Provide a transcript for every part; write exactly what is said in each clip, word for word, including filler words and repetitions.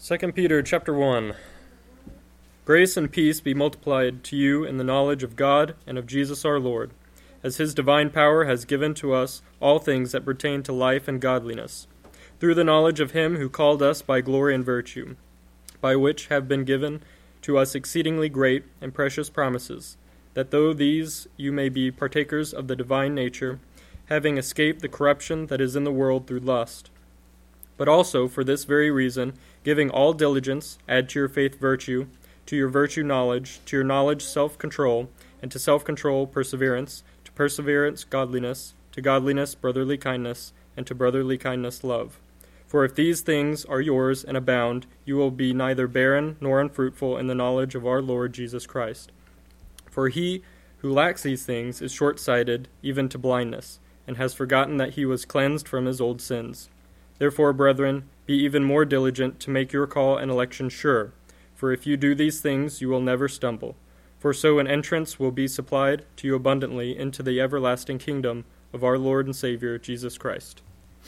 Second Peter chapter one. Grace and peace be multiplied to you in the knowledge of God and of Jesus our Lord, as his divine power has given to us all things that pertain to life and godliness, through the knowledge of him who called us by glory and virtue, by which have been given to us exceedingly great and precious promises, that though these you may be partakers of the divine nature, having escaped the corruption that is in the world through lust. But also, for this very reason, giving all diligence, add to your faith virtue, to your virtue knowledge, to your knowledge self-control, and to self-control perseverance, to perseverance godliness, to godliness brotherly kindness, and to brotherly kindness love. For if these things are yours and abound, you will be neither barren nor unfruitful in the knowledge of our Lord Jesus Christ. For he who lacks these things is short-sighted, even to blindness, and has forgotten that he was cleansed from his old sins. Therefore, brethren, be even more diligent to make your call and election sure. For if you do these things, you will never stumble. For so an entrance will be supplied to you abundantly into the everlasting kingdom of our Lord and Savior, Jesus Christ.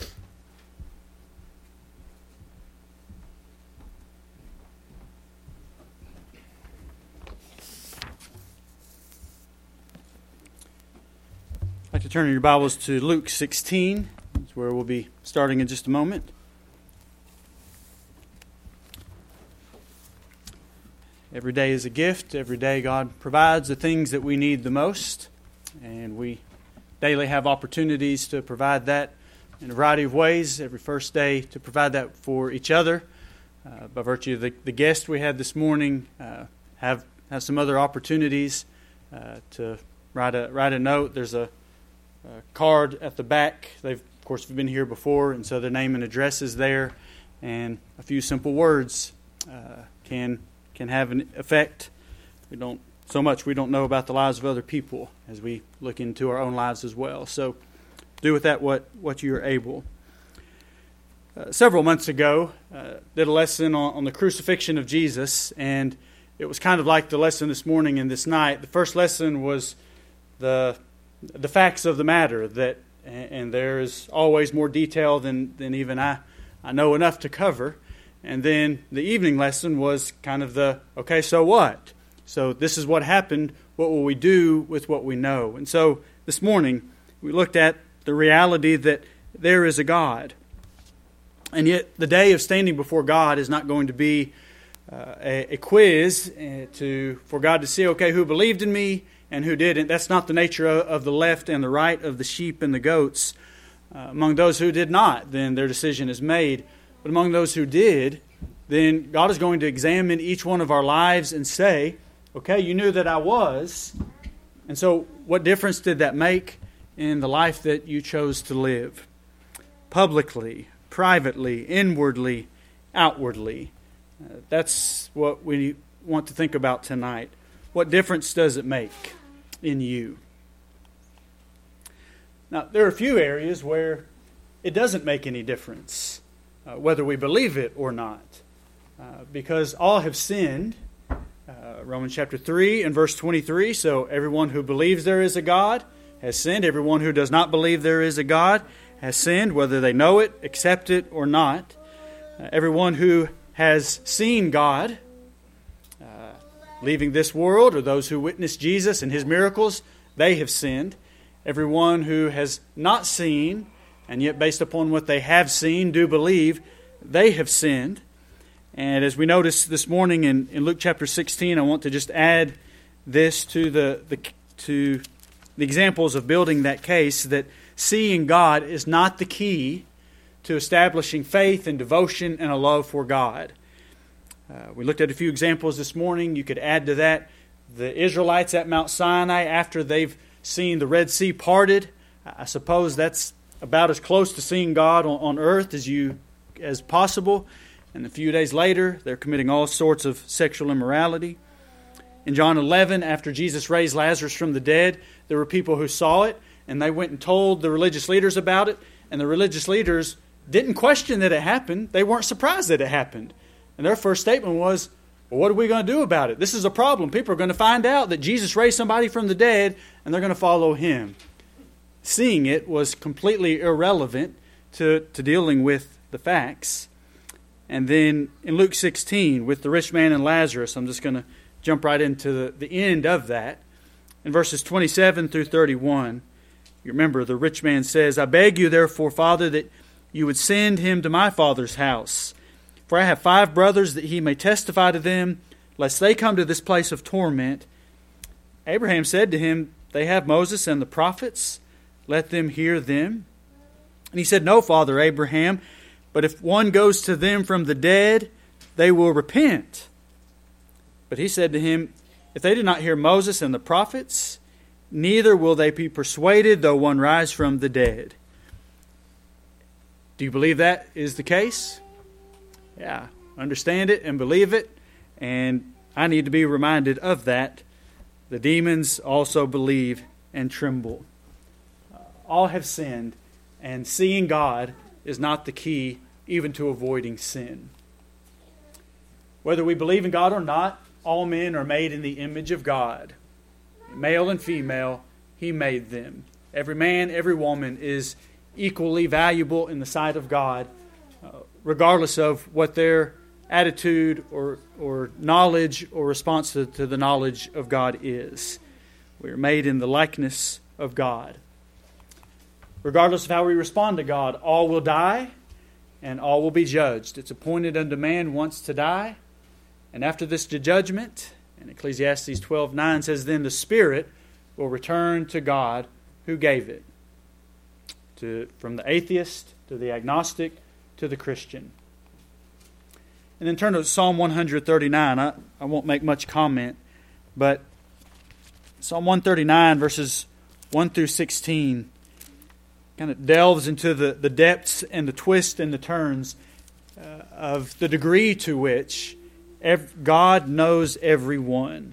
I'd like to turn your Bibles to Luke sixteen. That's where we'll be starting in just a moment. Every day is a gift. Every day God provides the things that we need the most. And we daily have opportunities to provide that in a variety of ways. Every first day to provide that for each other. Uh, by virtue of the, the guest we had this morning, uh, have have some other opportunities uh, to write a write a note. There's a, a card at the back. They've of course been here before, and so their name and address is there. And a few simple words uh, can can have an effect. We don't so much we don't know about the lives of other people as we look into our own lives as well. So do with that what, what you're able. Uh, several months ago, uh, did a lesson on, on the crucifixion of Jesus, and it was kind of like the lesson this morning and this night. The first lesson was the the facts of the matter, that and, and there is always more detail than, than even I, I know enough to cover. And then the evening lesson was kind of the, okay, so what? So this is what happened. What will we do with what we know? And so this morning, we looked at the reality that there is a God. And yet the day of standing before God is not going to be uh, a, a quiz uh, to for God to see, okay, who believed in me and who didn't. That's not the nature of, of the left and the right, of the sheep and the goats. Uh, among those who did not, then their decision is made. But among those who did, then God is going to examine each one of our lives and say, okay, you knew that I was, and so what difference did that make in the life that you chose to live? Publicly, privately, inwardly, outwardly. Uh, that's what we want to think about tonight. What difference does it make in you? Now, there are a few areas where it doesn't make any difference. Uh, whether we believe it or not. Uh, because all have sinned. Uh, Romans chapter three and verse twenty-three, so everyone who believes there is a God has sinned. Everyone who does not believe there is a God has sinned, whether they know it, accept it, or not. Uh, everyone who has seen God, uh, leaving this world, or those who witness Jesus and His miracles, they have sinned. Everyone who has not seen, and yet based upon what they have seen, do believe, they have sinned. And as we notice this morning in, in Luke chapter sixteen, I want to just add this to the, the to the examples of building that case, that seeing God is not the key to establishing faith and devotion and a love for God. Uh, we looked at a few examples this morning. You could add to that the Israelites at Mount Sinai after they've seen the Red Sea parted. I suppose that's about as close to seeing God on, on earth as you as possible. And a few days later, they're committing all sorts of sexual immorality. In John eleven, after Jesus raised Lazarus from the dead, there were people who saw it, and they went and told the religious leaders about it. And the religious leaders didn't question that it happened. They weren't surprised that it happened. And their first statement was, well, what are we going to do about it? This is a problem. People are going to find out that Jesus raised somebody from the dead, and they're going to follow Him. Seeing it was completely irrelevant to, to dealing with the facts. And then in Luke sixteen, with the rich man and Lazarus, I'm just going to jump right into the, the end of that. In verses twenty-seven through thirty-one, you remember the rich man says, I beg you therefore, Father, that you would send him to my father's house. For I have five brothers, that he may testify to them, lest they come to this place of torment. Abraham said to him, They have Moses and the prophets. Let them hear them. And he said, No, Father Abraham, but if one goes to them from the dead, they will repent. But he said to him, If they did not hear Moses and the prophets, neither will they be persuaded, though one rise from the dead. Do you believe that is the case? Yeah, understand it and believe it. And I need to be reminded of that. The demons also believe and tremble. All have sinned, and seeing God is not the key even to avoiding sin. Whether we believe in God or not, all men are made in the image of God. Male and female, He made them. Every man, every woman is equally valuable in the sight of God, uh, regardless of what their attitude or, or knowledge or response to, to the knowledge of God is. We are made in the likeness of God. Regardless of how we respond to God, all will die and all will be judged. It's appointed unto man once to die, and after this judgment, and Ecclesiastes twelve nine says, Then the spirit will return to God who gave it. To, from the atheist to the agnostic to the Christian. And then turn to Psalm one thirty-nine. I, I won't make much comment, but Psalm one thirty-nine verses one through sixteen kind of delves into the, the depths and the twists and the turns uh, of the degree to which ev- God knows everyone.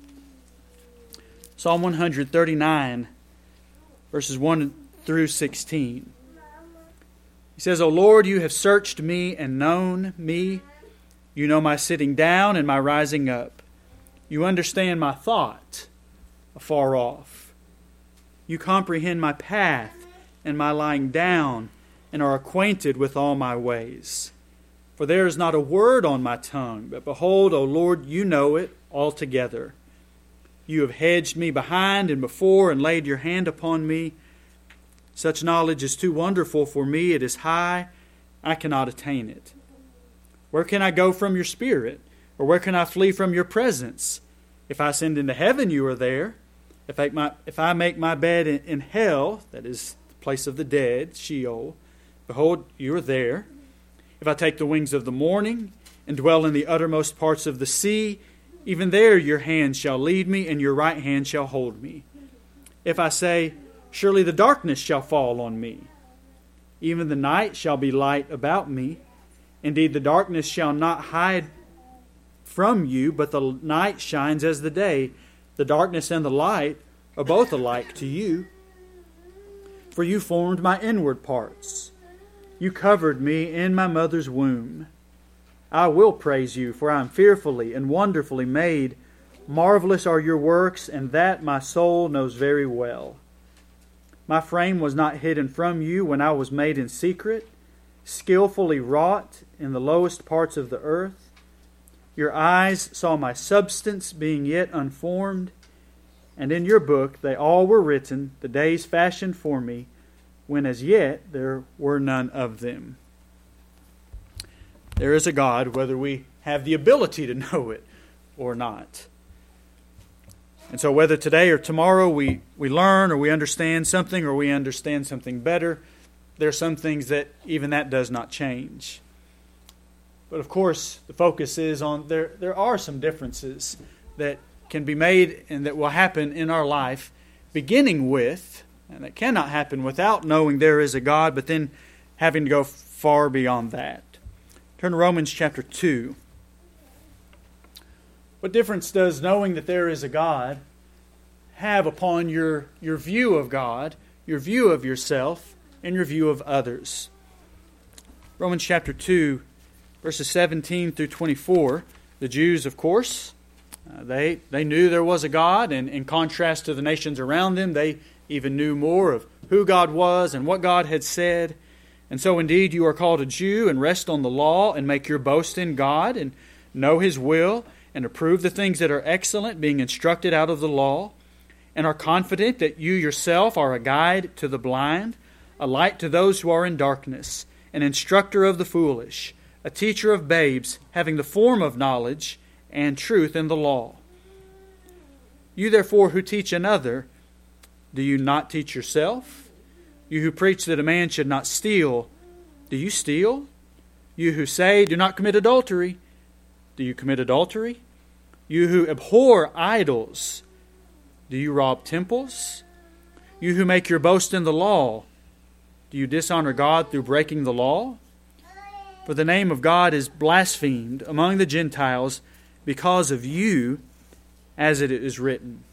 Psalm one thirty-nine verses one through sixteen. He says, O Lord, you have searched me and known me. You know my sitting down and my rising up. You understand my thought afar off. You comprehend my path and my lying down, and are acquainted with all my ways. For there is not a word on my tongue, but behold, O Lord, you know it altogether. You have hedged me behind and before, and laid your hand upon me. Such knowledge is too wonderful for me. It is high. I cannot attain it. Where can I go from your spirit? Or where can I flee from your presence? If I ascend into heaven, you are there. If I make my, if I make my bed in, in hell, that is the place of the dead, Sheol, behold, you are there. If I take the wings of the morning and dwell in the uttermost parts of the sea, even there your hand shall lead me, and your right hand shall hold me. If I say, Surely the darkness shall fall on me, even the night shall be light about me. Indeed, the darkness shall not hide from you, but the night shines as the day. The darkness and the light are both alike to you. For you formed my inward parts. You covered me in my mother's womb. I will praise you, for I am fearfully and wonderfully made. Marvelous are your works, and that my soul knows very well. My frame was not hidden from you when I was made in secret, skillfully wrought in the lowest parts of the earth. Your eyes saw my substance being yet unformed, and in your book they all were written, the days fashioned for me, when as yet there were none of them. There is a God, whether we have the ability to know it or not. And so whether today or tomorrow we, we learn or we understand something or we understand something better, there are some things that even that does not change. But of course, the focus is on there, there are some differences that can be made and that will happen in our life, beginning with, and that cannot happen without knowing there is a God, but then having to go far beyond that. Turn to Romans chapter two. What difference does knowing that there is a God have upon your, your view of God, your view of yourself, and your view of others? Romans chapter two, verses seventeen through twenty-four. The Jews, of course, uh, they, they knew there was a God, and in contrast to the nations around them, they even knew more of who God was and what God had said. And so indeed you are called a Jew and rest on the law and make your boast in God and know His will and approve the things that are excellent, being instructed out of the law, and are confident that you yourself are a guide to the blind, a light to those who are in darkness, an instructor of the foolish, a teacher of babes, having the form of knowledge and truth in the law. You therefore who teach another, do you not teach yourself? You who preach that a man should not steal, do you steal? You who say, do not commit adultery, do you commit adultery? You who abhor idols, do you rob temples? You who make your boast in the law, do you dishonor God through breaking the law? For the name of God is blasphemed among the Gentiles because of you, as it is written.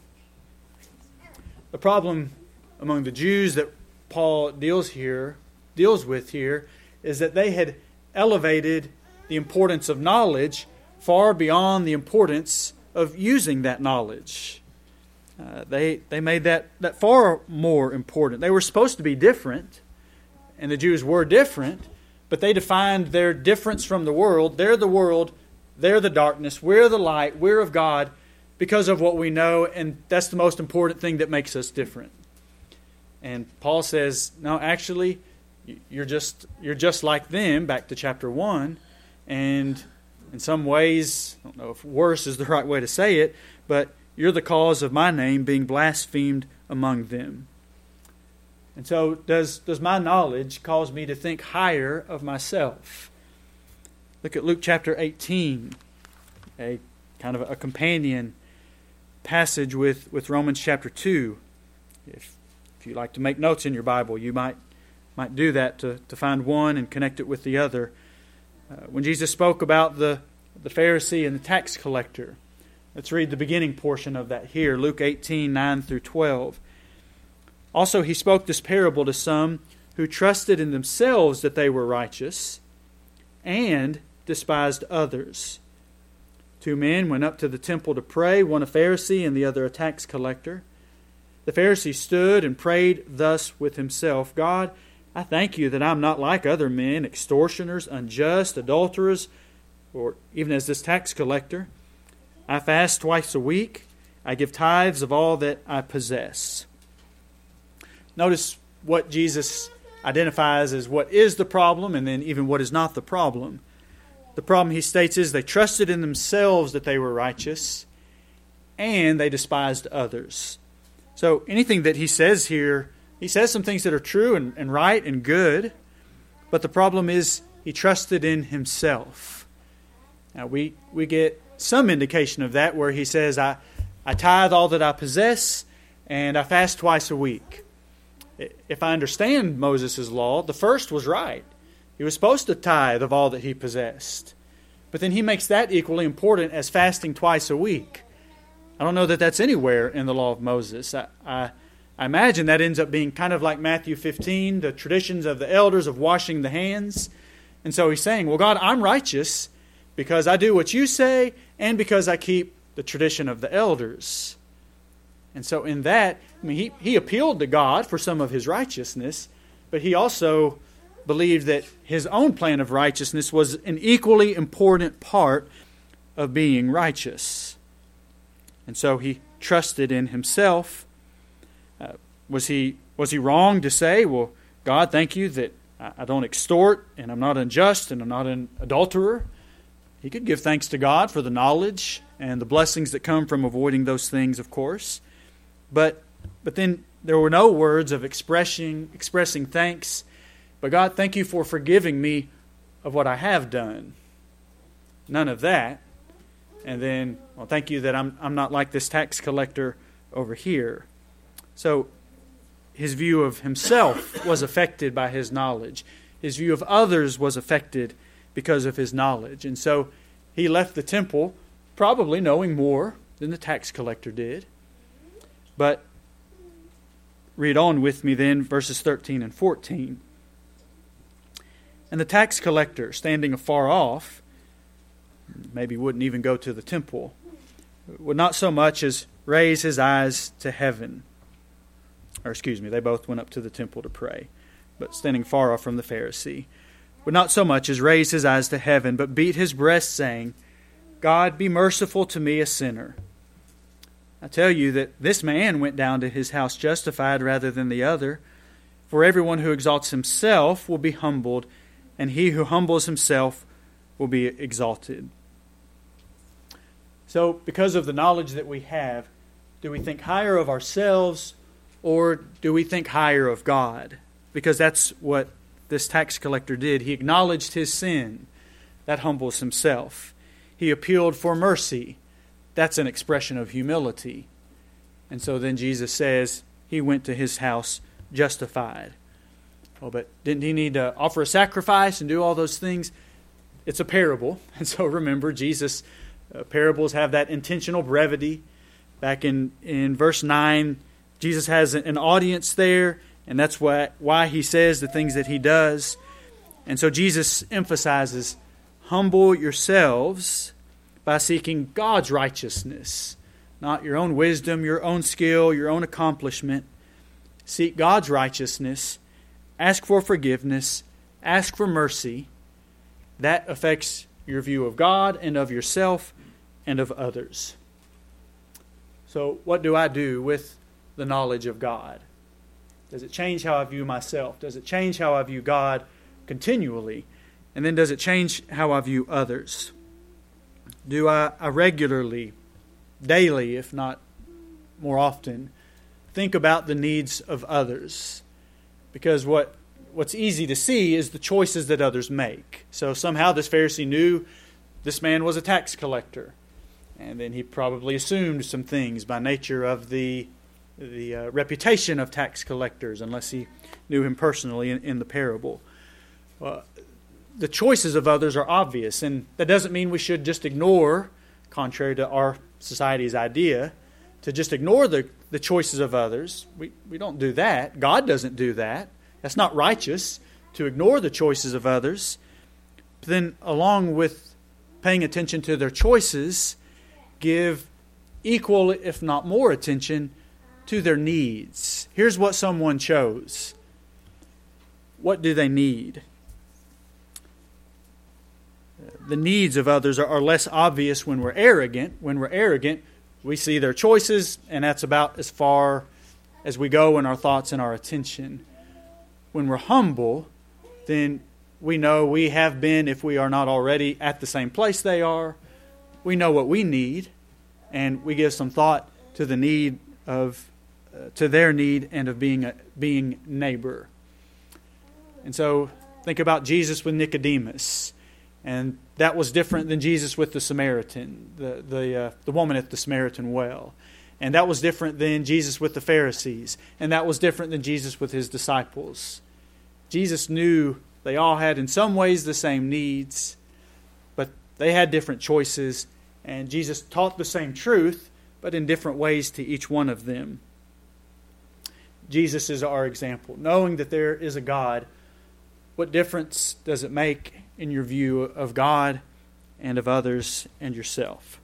The problem among the Jews that Paul deals here, deals with here, is that they had elevated the importance of knowledge far beyond the importance of using that knowledge. Uh, they they made that, that far more important. They were supposed to be different, and the Jews were different, but they defined their difference from the world. They're the world, they're the darkness, we're the light, we're of God because of what we know, and that's the most important thing that makes us different. And Paul says, no, actually, you're just you're just like them, back to chapter one, and in some ways, I don't know if worse is the right way to say it, but you're the cause of my name being blasphemed among them. And so does, does my knowledge cause me to think higher of myself? Look at Luke chapter eighteen, a kind of a companion passage with, with Romans chapter two. If If you like to make notes in your Bible, you might might do that to, to find one and connect it with the other. Uh, when Jesus spoke about the, the Pharisee and the tax collector, let's read the beginning portion of that here, Luke eighteen, nine through twelve. Also he spoke this parable to some who trusted in themselves that they were righteous and despised others. Two men went up to the temple to pray, one a Pharisee and the other a tax collector. The Pharisee stood and prayed thus with himself, God, I thank you that I'm not like other men, extortioners, unjust, adulterers, or even as this tax collector. I fast twice a week. I give tithes of all that I possess. Notice what Jesus identifies as what is the problem and then even what is not the problem. The problem, he states, is they trusted in themselves that they were righteous and they despised others. So anything that he says here, he says some things that are true and, and right and good, but the problem is he trusted in himself. Now we, we get some indication of that where he says, I, I tithe all that I possess and I fast twice a week. If I understand Moses' law, the first was right. He was supposed to tithe of all that he possessed. But then he makes that equally important as fasting twice a week. I don't know that that's anywhere in the law of Moses. I, I, I imagine that ends up being kind of like Matthew fifteen, the traditions of the elders of washing the hands. And so he's saying, well, God, I'm righteous because I do what you say and because I keep the tradition of the elders. And so in that, I mean, he, he appealed to God for some of his righteousness, but he also believed that his own plan of righteousness was an equally important part of being righteous. And so he trusted in himself. Uh, was he was he wrong to say, well, God, thank you that I don't extort and I'm not unjust and I'm not an adulterer? He could give thanks to God for the knowledge and the blessings that come from avoiding those things, of course. But but then there were no words of expressing expressing thanks. But God, thank you for forgiving me of what I have done. None of that. And then, well, thank you that I'm I'm not like this tax collector over here. So his view of himself was affected by his knowledge. His view of others was affected because of his knowledge. And so he left the temple probably knowing more than the tax collector did. But read on with me then, verses thirteen and fourteen. And the tax collector, standing afar off, maybe wouldn't even go to the temple, would not so much as raise his eyes to heaven. Or excuse me, they both went up to the temple to pray. but standing far off from the Pharisee, would not so much as raise his eyes to heaven, but beat his breast, saying, God, be merciful to me, a sinner. I tell you that this man went down to his house justified rather than the other. For everyone who exalts himself will be humbled, and he who humbles himself will be exalted. So, because of the knowledge that we have, do we think higher of ourselves, or do we think higher of God? Because that's what this tax collector did. He acknowledged his sin. That humbles himself. He appealed for mercy. That's an expression of humility. And so then Jesus says he went to his house justified. Oh, but didn't he need to offer a sacrifice and do all those things? It's a parable. And so remember, Jesus' uh, parables have that intentional brevity. Back in, in verse nine, Jesus has an audience there, and that's why, why he says the things that he does. And so Jesus emphasizes, humble yourselves by seeking God's righteousness, not your own wisdom, your own skill, your own accomplishment. Seek God's righteousness, ask for forgiveness, ask for mercy. That affects your view of God and of yourself and of others. So what do I do with the knowledge of God? Does it change how I view myself? Does it change how I view God continually? And then does it change how I view others? Do I, I regularly, daily, if not more often, think about the needs of others? Because what what's easy to see is the choices that others make. So somehow this Pharisee knew this man was a tax collector. And then he probably assumed some things by nature of the the uh, reputation of tax collectors, unless he knew him personally in, in the parable. Uh, the choices of others are obvious, and that doesn't mean we should just ignore, contrary to our society's idea, to just ignore the, the choices of others. We, we don't do that. God doesn't do that. That's not righteous to ignore the choices of others. But then along with paying attention to their choices, give equal, if not more, attention to their needs. Here's what someone chose. What do they need? The needs of others are, are less obvious when we're arrogant. When we're arrogant, we see their choices, and that's about as far as we go in our thoughts and our attention. When we're humble, then we know we have been, if we are not already, at the same place they are. We know what we need, and we give some thought to the need of, uh, to their need and of being a, being neighbor. And so think about Jesus with Nicodemus, and that was different than Jesus with the Samaritan, the the uh, the woman at the Samaritan well, and that was different than Jesus with the Pharisees, and that was different than Jesus with his disciples. Jesus knew they all had in some ways the same needs, but they had different choices. And Jesus taught the same truth, but in different ways to each one of them. Jesus is our example. Knowing that there is a God, what difference does it make in your view of God and of others and yourself?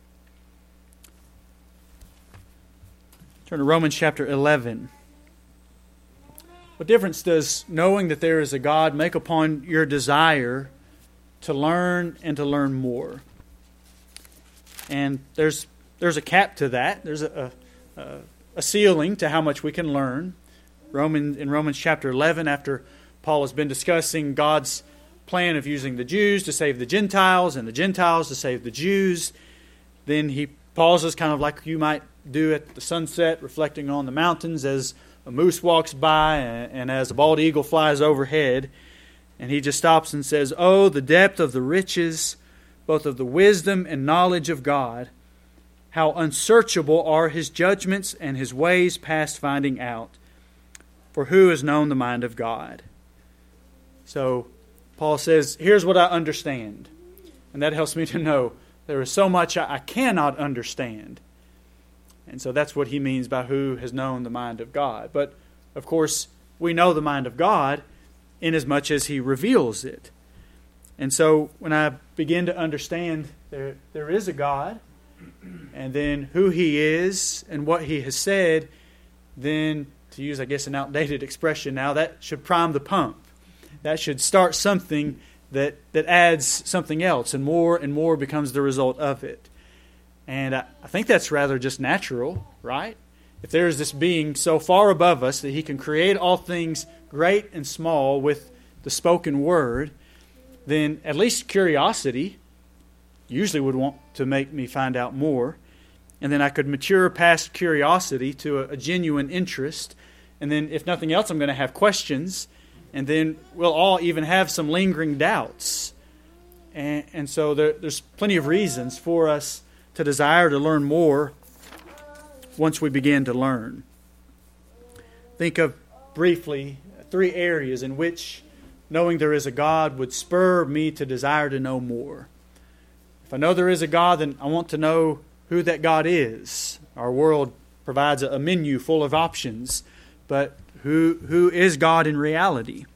Turn to Romans chapter eleven. What difference does knowing that there is a God make upon your desire to learn and to learn more? And there's there's a cap to that. There's a, a, a ceiling to how much we can learn. Roman, in Romans chapter eleven, after Paul has been discussing God's plan of using the Jews to save the Gentiles and the Gentiles to save the Jews, then he pauses, kind of like you might do at the sunset, reflecting on the mountains as a moose walks by and, and as a bald eagle flies overhead. And he just stops and says, "Oh, the depth of the riches, both of the wisdom and knowledge of God. How unsearchable are His judgments and His ways past finding out. For who has known the mind of God?" So Paul says, here's what I understand. And that helps me to know there is so much I cannot understand. And so that's what he means by who has known the mind of God. But, of course, we know the mind of God inasmuch as He reveals it. And so when I begin to understand there there is a God, and then who He is and what He has said, then, to use, I guess, an outdated expression now, that should prime the pump. that should start something that, that adds something else, and more and more becomes the result of it. And I, I think that's rather just natural, right? If there is this being so far above us that he can create all things great and small with the spoken word, then at least curiosity usually would want to make me find out more. And then I could mature past curiosity to a, a genuine interest. And then if nothing else, I'm going to have questions. And then we'll all even have some lingering doubts. And, and so there, there's plenty of reasons for us to desire to learn more once we begin to learn. Think of briefly three areas in which knowing there is a God would spur me to desire to know more. If I know there is a God, then I want to know who that God is. Our world provides a menu full of options, but who who is God in reality?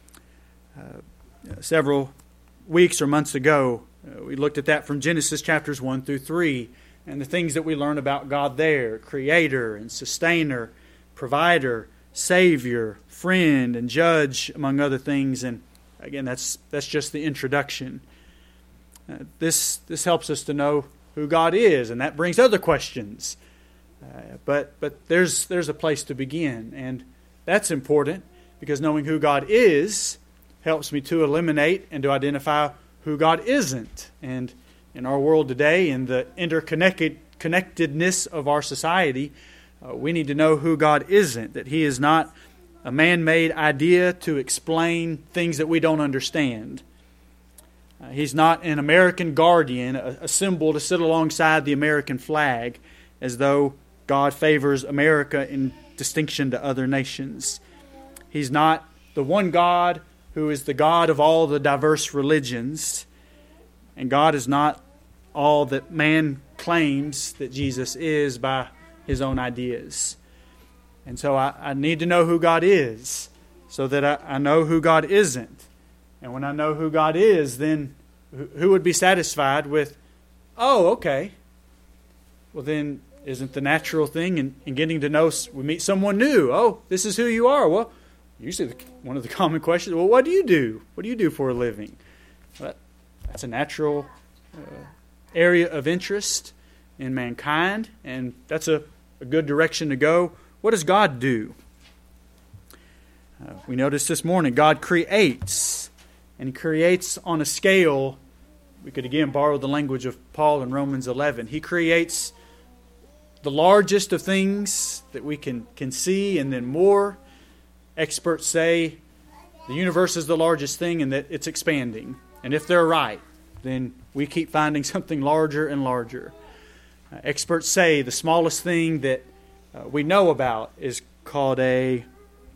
Uh, several weeks or months ago, uh, we looked at that from Genesis chapters one through three, and the things that we learn about God there: Creator and Sustainer, Provider, Savior, Friend, and Judge, among other things. And again, that's that's just the introduction. Uh, this this helps us to know who God is, and that brings other questions. Uh, but but there's there's a place to begin, and that's important because knowing who God is helps me to eliminate and to identify who God isn't. And in our world today, in the interconnected connectedness of our society, uh, we need to know who God isn't. That He is not a man-made idea to explain things that we don't understand. Uh, he's not an American guardian, a, a symbol to sit alongside the American flag, as though God favors America in distinction to other nations. He's not the one God who is the God of all the diverse religions. And God is not all that man claims that Jesus is by his own ideas. And so I, I need to know who God is so that I, I know who God isn't. And when I know who God is, then who would be satisfied with, oh, okay, well then isn't the natural thing in, in getting to know, we meet someone new, oh, this is who you are. Well, usually the, one of the common questions, well, what do you do? What do you do for a living? Well, that's a natural uh, area of interest in mankind, and that's a, a good direction to go. What does God do? Uh, we noticed this morning, God creates, and He creates on a scale. We could again borrow the language of Paul in Romans eleven. He creates the largest of things that we can, can see, and then more. Experts say the universe is the largest thing and that it's expanding. And if they're right, then we keep finding something larger and larger. Uh, experts say the smallest thing that uh, we know about is called a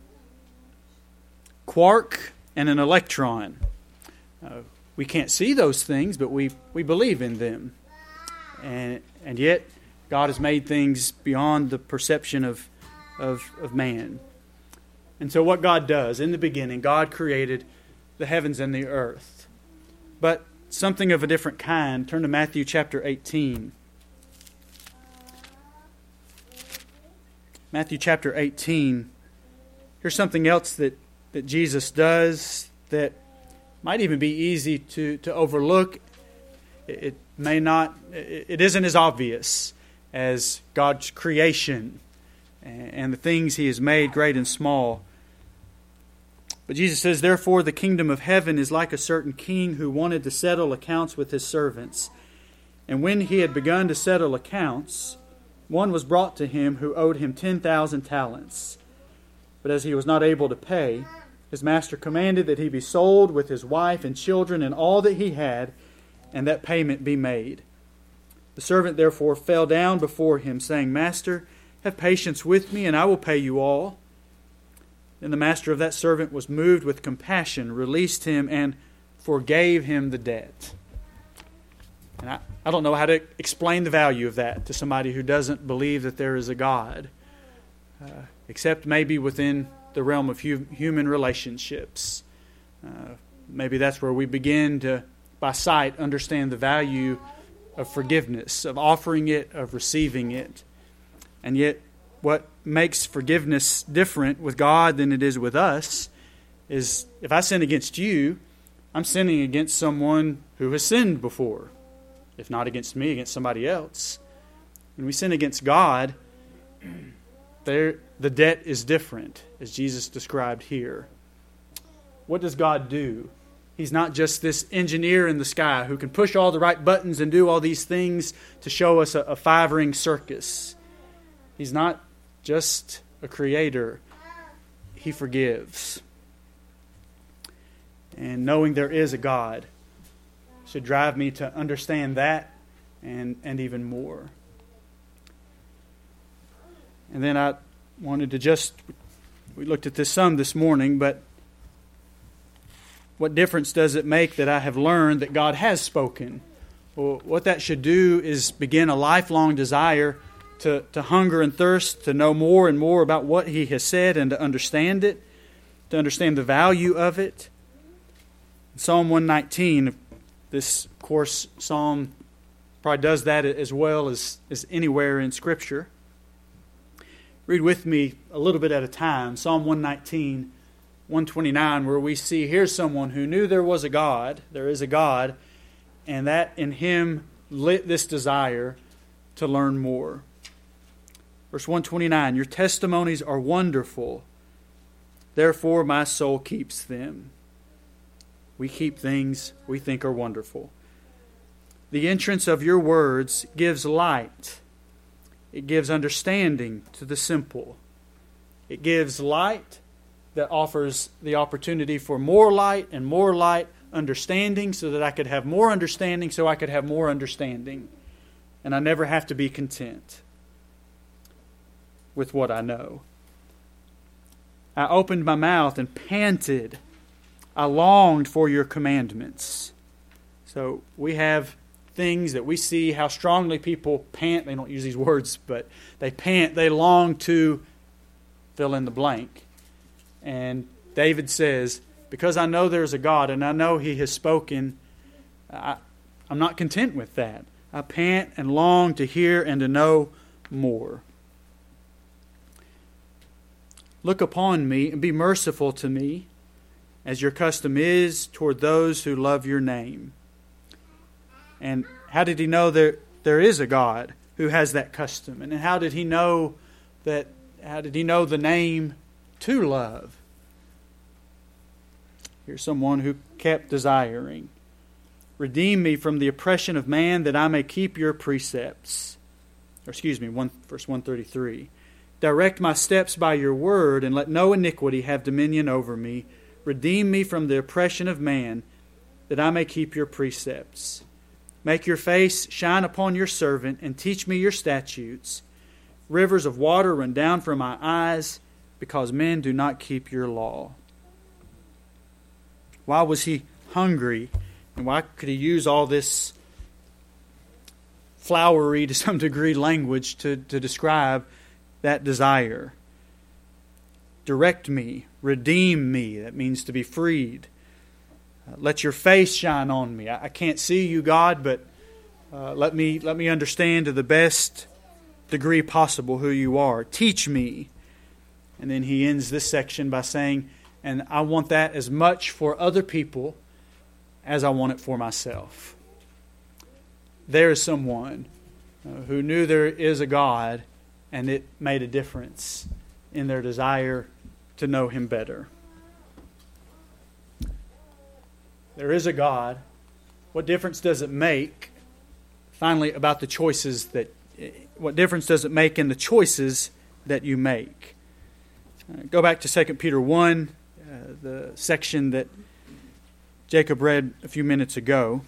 quark and an electron. Uh, we can't see those things, but we, we believe in them. And and yet, God has made things beyond the perception of, of, of man. And so what God does, in the beginning, God created the heavens and the earth. But something of a different kind. Turn to Matthew chapter eighteen. Matthew chapter eighteen. Here's something else that, that Jesus does that might even be easy to, to overlook. It, it may not, it, it isn't as obvious as God's creation and, and the things He has made, great and small. But Jesus says, therefore the kingdom of heaven is like a certain king who wanted to settle accounts with his servants. And when he had begun to settle accounts, one was brought to him who owed him ten thousand talents. But as he was not able to pay, his master commanded that he be sold with his wife and children and all that he had, and that payment be made. The servant therefore fell down before him, saying, Master, have patience with me, and I will pay you all. Then the master of that servant was moved with compassion, released him, and forgave him the debt. And I, I don't know how to explain the value of that to somebody who doesn't believe that there is a God, uh, except maybe within the realm of hu- human relationships. Uh, maybe that's where we begin to, by sight, understand the value of forgiveness, of offering it, of receiving it. And yet, what makes forgiveness different with God than it is with us is if I sin against you, I'm sinning against someone who has sinned before. If not against me, against somebody else. When we sin against God, there the debt is different, as Jesus described here. What does God do? He's not just this engineer in the sky who can push all the right buttons and do all these things to show us a, a five-ring circus. He's not just a creator. He forgives. And knowing there is a God should drive me to understand that and, and even more. And then I wanted to just, we looked at this some this morning, but what difference does it make that I have learned that God has spoken? Well, what that should do is begin a lifelong desire to, to hunger and thirst, to know more and more about what He has said and to understand it, to understand the value of it. Psalm one nineteen, this, of course, psalm probably does that as well as, as anywhere in Scripture. Read with me a little bit at a time. Psalm one nineteen, one twenty-nine, where we see here's someone who knew there was a God, there is a God, and that in him lit this desire to learn more. Verse one twenty-nine, your testimonies are wonderful, therefore my soul keeps them. We keep things we think are wonderful. The entrance of your words gives light. It gives understanding to the simple. It gives light that offers the opportunity for more light and more light, understanding so that I could have more understanding so I could have more understanding. And I never have to be content with what I know. I opened my mouth and panted. I longed for your commandments. So we have things that we see how strongly people pant. They don't use these words, but they pant. They long to fill in the blank. And David says, because I know there's a God and I know He has spoken, I, I'm not content with that. I pant and long to hear and to know more. Look upon me and be merciful to me, as your custom is toward those who love your name. And how did he know there there is a God who has that custom? And how did he know that? How did he know the name to love? Here's someone who kept desiring. Redeem me from the oppression of man, that I may keep your precepts. Or excuse me, one, verse one thirty-three. Direct my steps by your word, and let no iniquity have dominion over me. Redeem me from the oppression of man, that I may keep your precepts. Make your face shine upon your servant, and teach me your statutes. Rivers of water run down from my eyes, because men do not keep your law. Why was he hungry? And why could he use all this flowery, to some degree, language to, to describe that desire? Direct me, redeem me. That means to be freed. Uh, let your face shine on me. I, I can't see you, God, but uh, let me let me understand to the best degree possible who you are. Teach me. And then he ends this section by saying, and I want that as much for other people as I want it for myself. There is someone uh, who knew there is a God, and it made a difference in their desire to know Him better. There is a God. What difference does it make, finally, about the choices that, what difference does it make in the choices that you make? Uh, go back to Second Peter one, uh, the section that Jacob read a few minutes ago.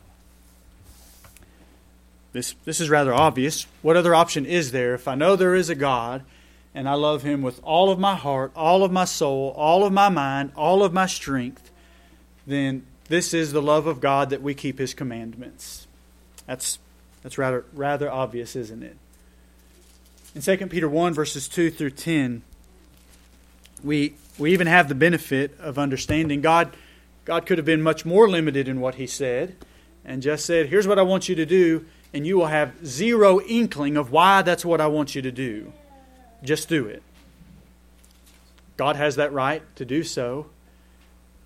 This, this is rather obvious. What other option is there? If I know there is a God, and I love Him with all of my heart, all of my soul, all of my mind, all of my strength, then this is the love of God, that we keep His commandments. That's that's rather rather obvious, isn't it? In Second Peter one, verses two through ten, we we even have the benefit of understanding God. God could have been much more limited in what He said, and just said, here's what I want you to do, and you will have zero inkling of why that's what I want you to do. Just do it. God has that right to do so.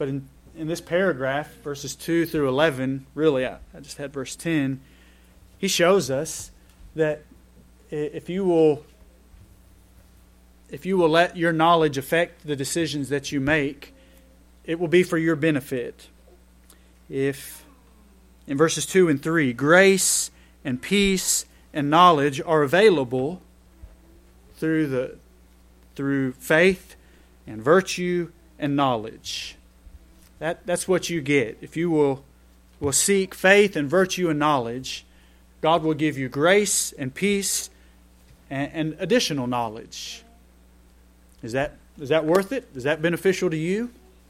But in, in this paragraph, verses two through eleven, really, I, I just had verse ten, he shows us that if you will if you will let your knowledge affect the decisions that you make, it will be for your benefit. If, in verses two and three, grace and peace and knowledge are available through the through faith and virtue and knowledge. That that's what you get. If you will will seek faith and virtue and knowledge, God will give you grace and peace and, and additional knowledge. Is that is that worth it? Is that beneficial to you?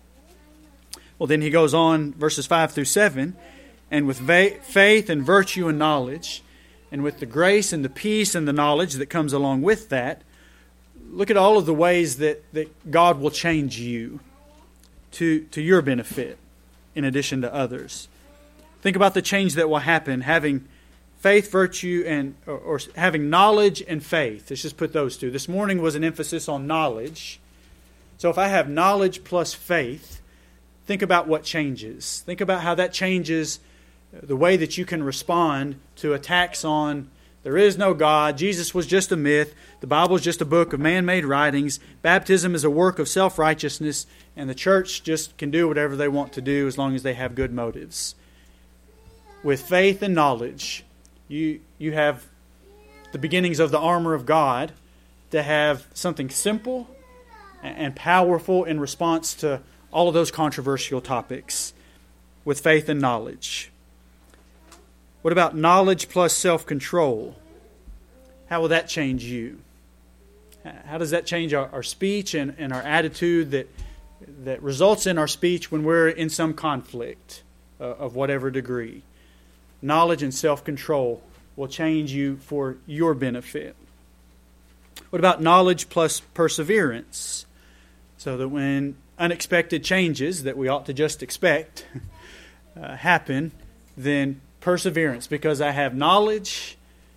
Well, then he goes on, verses five through seven, and with va- faith and virtue and knowledge, and with the grace and the peace and the knowledge that comes along with that, look at all of the ways that, that God will change you to, to your benefit in addition to others. Think about the change that will happen having faith, virtue, and or, or having knowledge and faith. Let's just put those two. This morning was an emphasis on knowledge. So if I have knowledge plus faith, think about what changes. Think about how that changes the way that you can respond to attacks on there is no God, Jesus was just a myth, the Bible is just a book of man-made writings, baptism is a work of self-righteousness, and the church just can do whatever they want to do as long as they have good motives. With faith and knowledge, you you have the beginnings of the armor of God to have something simple and powerful in response to all of those controversial topics with faith and knowledge. What about knowledge plus self-control? How will that change you? How does that change our, our speech and, and our attitude that that results in our speech when we're in some conflict uh, of whatever degree? Knowledge and self-control will change you for your benefit. What about knowledge plus perseverance? So that when unexpected changes that we ought to just expect uh, happen, then perseverance, because I have knowledge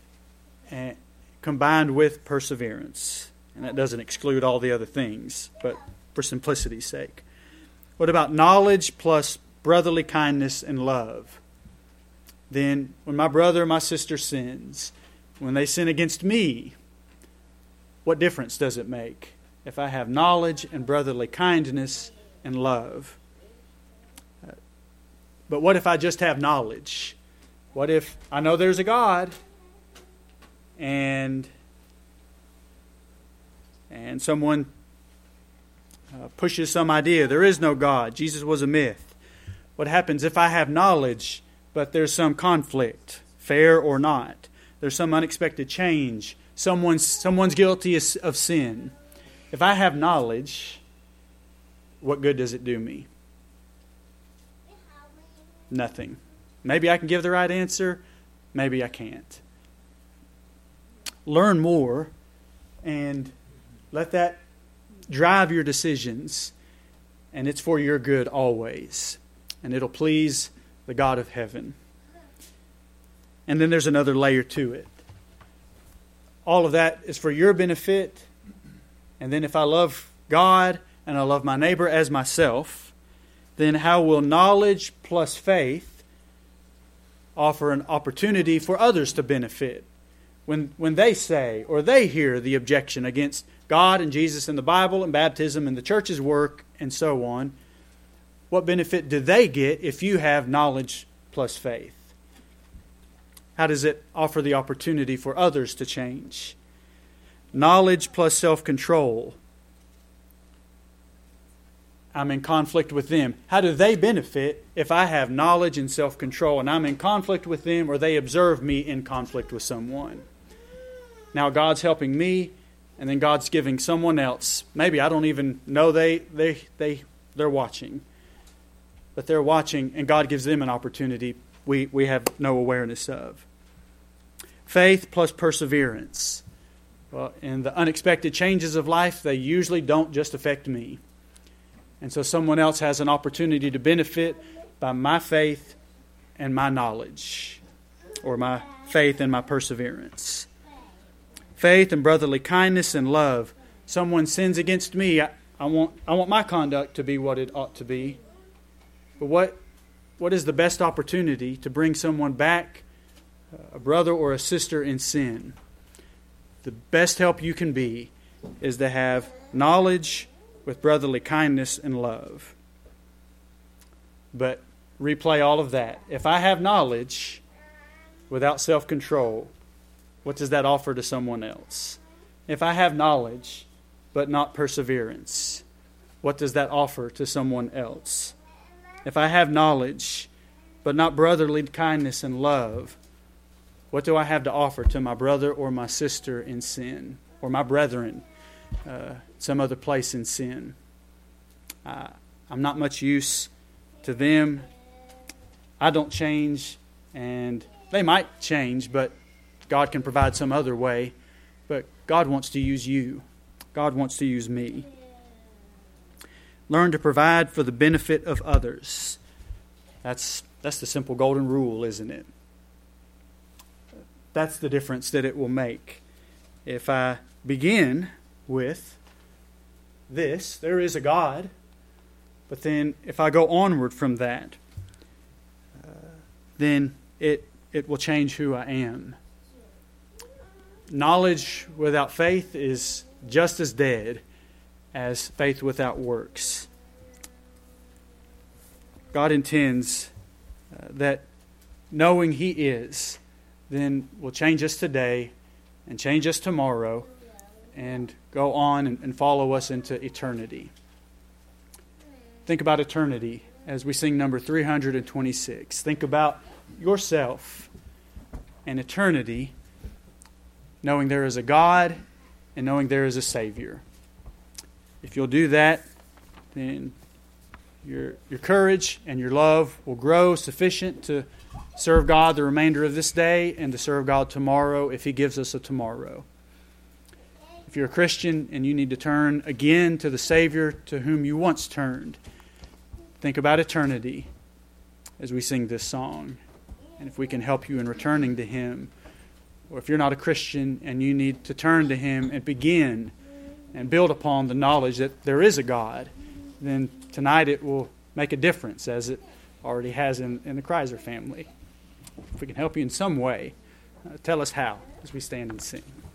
and combined with perseverance. And that doesn't exclude all the other things, but for simplicity's sake. What about knowledge plus brotherly kindness and love? Then when my brother or my sister sins, when they sin against me, what difference does it make if I have knowledge and brotherly kindness and love? But what if I just have knowledge? What if I know there's a God and and someone uh, pushes some idea, there is no God, Jesus was a myth? What happens if I have knowledge but there's some conflict, fair or not? There's some unexpected change. Someone's, someone's guilty of sin. If I have knowledge, what good does it do me? Nothing. Maybe I can give the right answer. Maybe I can't. Learn more and let that drive your decisions. And it's for your good always. And it'll please the God of heaven. And then there's another layer to it. All of that is for your benefit. And then if I love God and I love my neighbor as myself, then how will knowledge plus faith offer an opportunity for others to benefit? When when they say or they hear the objection against God and Jesus and the Bible and baptism and the church's work and so on, what benefit do they get if you have knowledge plus faith? How does it offer the opportunity for others to change? Knowledge plus self-control. I'm in conflict with them. How do they benefit if I have knowledge and self-control and I'm in conflict with them or they observe me in conflict with someone? Now God's helping me and then God's giving someone else. Maybe I don't even know they, they, they, they're watching. But they're watching and God gives them an opportunity we, we have no awareness of. Faith plus perseverance. Well, in the unexpected changes of life, they usually don't just affect me. And so someone else has an opportunity to benefit by my faith and my knowledge, or my faith and my perseverance. Faith and brotherly kindness and love. Someone sins against me, I, I want I want my conduct to be what it ought to be. But what what is the best opportunity to bring someone back, a brother or a sister in sin? The best help you can be is to have knowledge with brotherly kindness and love. But replay all of that. If I have knowledge without self-control, what does that offer to someone else? If I have knowledge but not perseverance, what does that offer to someone else? If I have knowledge but not brotherly kindness and love, what do I have to offer to my brother or my sister in sin, or my brethren, uh, some other place in sin? Uh, I'm not much use to them. I don't change, and they might change, but God can provide some other way. But God wants to use you. God wants to use me. Learn to provide for the benefit of others. That's that's the simple golden rule, isn't it? That's the difference that it will make. If I begin with this, there is a God, but then if I go onward from that, uh, then it it will change who I am. Knowledge without faith is just as dead as faith without works. God intends uh, that knowing He is, then will change us today and change us tomorrow and go on and, and follow us into eternity. Think about eternity as we sing number three hundred twenty-six. Think about yourself and eternity, knowing there is a God and knowing there is a Savior. If you'll do that, then your your courage and your love will grow sufficient to serve God the remainder of this day and to serve God tomorrow if He gives us a tomorrow. If you're a Christian and you need to turn again to the Savior to whom you once turned, think about eternity as we sing this song. And if we can help you in returning to Him, or if you're not a Christian and you need to turn to Him and begin and build upon the knowledge that there is a God, then tonight it will make a difference, as it already has in, in the Kreiser family. If we can help you in some way, uh, tell us how as we stand and sing.